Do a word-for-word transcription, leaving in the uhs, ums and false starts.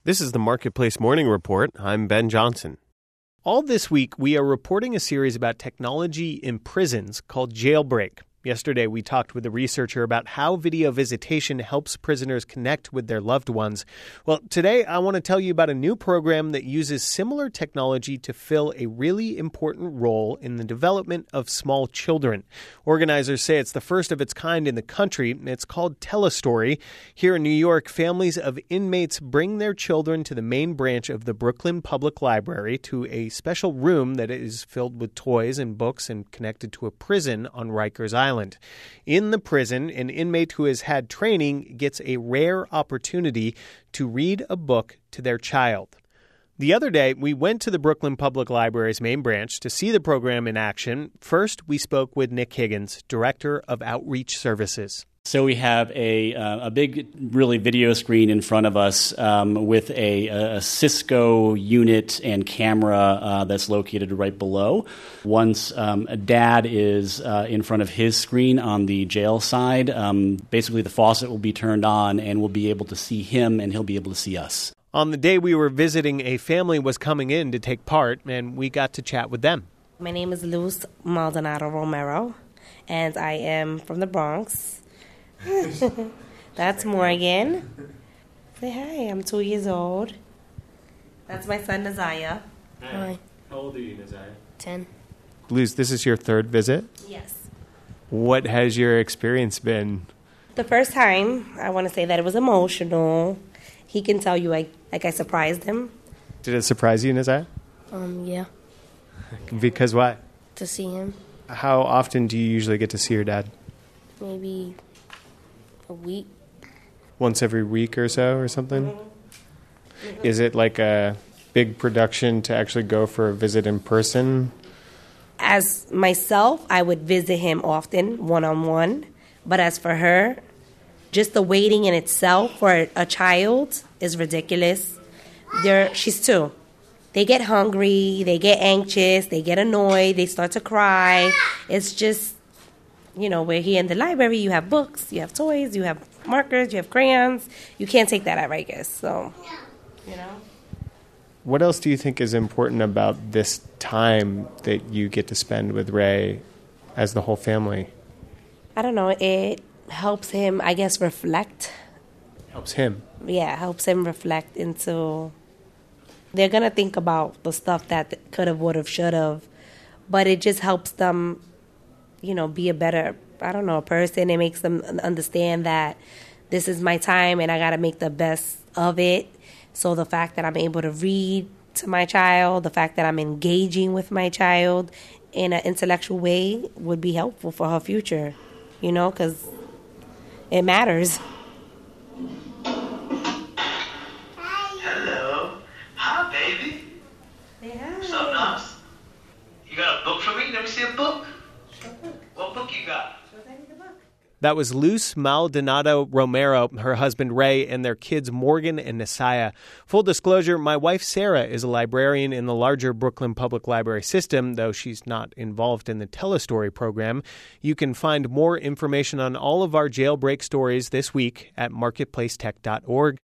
This is the Marketplace Morning Report. I'm Ben Johnson. All this week, we are reporting a series about technology in prisons called Jailbreak. Yesterday, we talked with a researcher about how video visitation helps prisoners connect with their loved ones. Well, today, I want to tell you about a new program that uses similar technology to fill a really important role in the development of small children. Organizers say it's the first of its kind in the country. It's called Telestory. Here in New York, families of inmates bring their children to the main branch of the Brooklyn Public Library to a special room that is filled with toys and books and connected to a prison on Rikers Island. In the prison, an inmate who has had training gets a rare opportunity to read a book to their child. The other day, we went to the Brooklyn Public Library's main branch to see the program in action. First, we spoke with Nick Higgins, Director of Outreach Services. So we have a uh, a big, really video screen in front of us um, with a, a Cisco unit and camera uh, that's located right below. Once um, a dad is uh, in front of his screen on the jail side, um, basically the faucet will be turned on and we'll be able to see him and he'll be able to see us. On the day we were visiting, a family was coming in to take part, and we got to chat with them. My name is Luz Maldonado Romero, and I am from the Bronx. That's Morgan. Say hi, I'm two years old. That's my son, Nazaya. Hi. How old are you, Nazaya? Ten. Luz, this is your third visit? Yes. What has your experience been? The first time, I want to say that it was emotional. He can tell you, like, like I surprised him. Did it surprise you, Nazaya? Um, yeah. Because why? To see him. How often do you usually get to see your dad? Maybe a week. Once every week or so or something? Mm-hmm. Is it like a big production to actually go for a visit in person? As myself, I would visit him often, one-on-one. But as for her, just the waiting in itself for a child is ridiculous. They're, she's two. They get hungry, they get anxious, they get annoyed, they start to cry. It's just, you know, we're here in the library, you have books, you have toys, you have markers, you have crayons. You can't take that at Rikers, so, you know. What else do you think is important about this time that you get to spend with Ray as the whole family? I don't know, it helps him, I guess, reflect. Helps him? Yeah, helps him reflect into... They're going to think about the stuff that could have, would have, should have, but it just helps them, you know, be a better, I don't know, person. It makes them understand that this is my time and I got to make the best of it. So the fact that I'm able to read to my child, the fact that I'm engaging with my child in an intellectual way would be helpful for her future, you know, because it matters. Hello. Hi, baby. Say hi. What's up, Nas? You got a book for me? Let me see a book. What book you got? That was Luz Maldonado Romero, her husband Ray, and their kids Morgan and Nasaya. Full disclosure, my wife Sarah is a librarian in the larger Brooklyn Public Library system, though she's not involved in the Telestory program. You can find more information on all of our jailbreak stories this week at marketplace tech dot org.